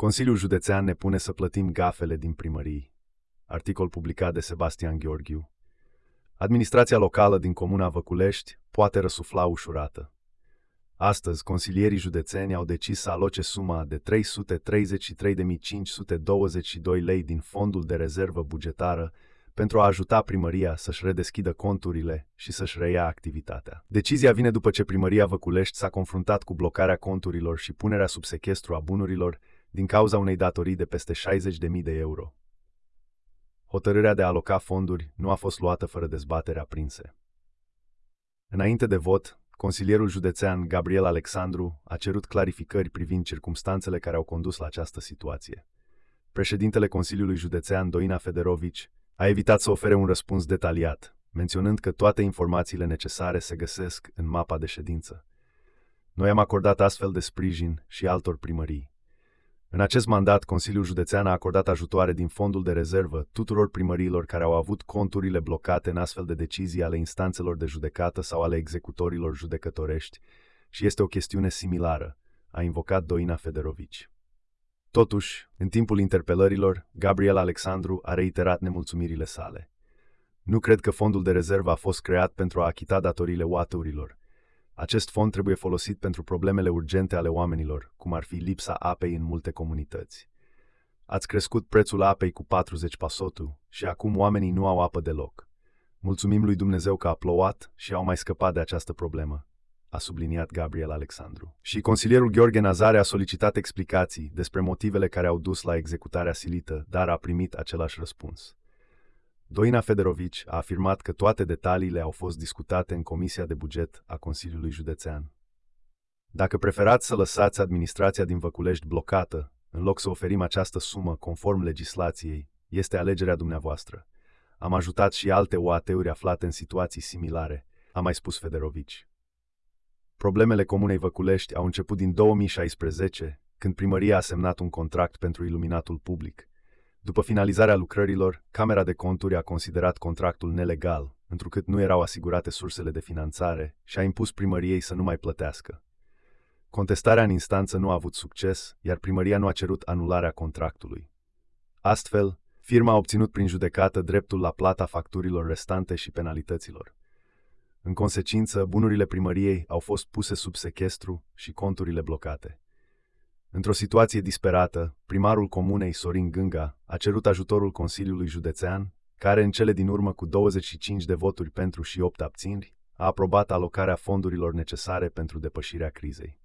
Consiliul Județean ne pune să plătim gafele din primării. Articol publicat de Sebastian Gheorghiu. Administrația locală din comuna Văculești poate răsufla ușurată. Astăzi, consilierii județeni au decis să aloce suma de 333.522 lei din fondul de rezervă bugetară pentru a ajuta primăria să-și redeschidă conturile și să-și reia activitatea. Decizia vine după ce primăria Văculești s-a confruntat cu blocarea conturilor și punerea sub sechestru a bunurilor din cauza unei datorii de peste 60.000 de euro. Hotărârea de a aloca fonduri nu a fost luată fără dezbatere aprinse. Înainte de vot, consilierul județean Gabriel Alexandru a cerut clarificări privind circumstanțele care au condus la această situație. Președintele Consiliului Județean, Doina Federovici, a evitat să ofere un răspuns detaliat, menționând că toate informațiile necesare se găsesc în mapa de ședință. Noi am acordat astfel de sprijin și altor primării. În acest mandat, Consiliul Județean a acordat ajutoare din fondul de rezervă tuturor primăriilor care au avut conturile blocate în astfel de decizii ale instanțelor de judecată sau ale executorilor judecătorești și este o chestiune similară, a invocat Doina Federovici. Totuși, în timpul interpelărilor, Gabriel Alexandru a reiterat nemulțumirile sale. Nu cred că fondul de rezervă a fost creat pentru a achita datoriile OAT-urilor. Acest fond trebuie folosit pentru problemele urgente ale oamenilor, cum ar fi lipsa apei în multe comunități. Ați crescut prețul apei cu 40% și acum oamenii nu au apă deloc. Mulțumim lui Dumnezeu că a plouat și au mai scăpat de această problemă, a subliniat Gabriel Alexandru. Și consilierul Gheorghe Nazare a solicitat explicații despre motivele care au dus la executarea silită, dar a primit același răspuns. Doina Federovici a afirmat că toate detaliile au fost discutate în Comisia de Buget a Consiliului Județean. Dacă preferați să lăsați administrația din Văculești blocată, în loc să oferim această sumă conform legislației, este alegerea dumneavoastră. Am ajutat și alte OAT-uri aflate în situații similare, a mai spus Federovici. Problemele comunei Văculești au început din 2016, când primăria a semnat un contract pentru iluminatul public. După finalizarea lucrărilor, Camera de Conturi a considerat contractul nelegal, întrucât nu erau asigurate sursele de finanțare și a impus primăriei să nu mai plătească. Contestarea în instanță nu a avut succes, iar primăria nu a cerut anularea contractului. Astfel, firma a obținut prin judecată dreptul la plata facturilor restante și penalităților. În consecință, bunurile primăriei au fost puse sub sechestru și conturile blocate. Într-o situație disperată, primarul comunei, Sorin Gânga, a cerut ajutorul Consiliului Județean, care în cele din urmă cu 25 de voturi pentru și 8 abțineri, a aprobat alocarea fondurilor necesare pentru depășirea crizei.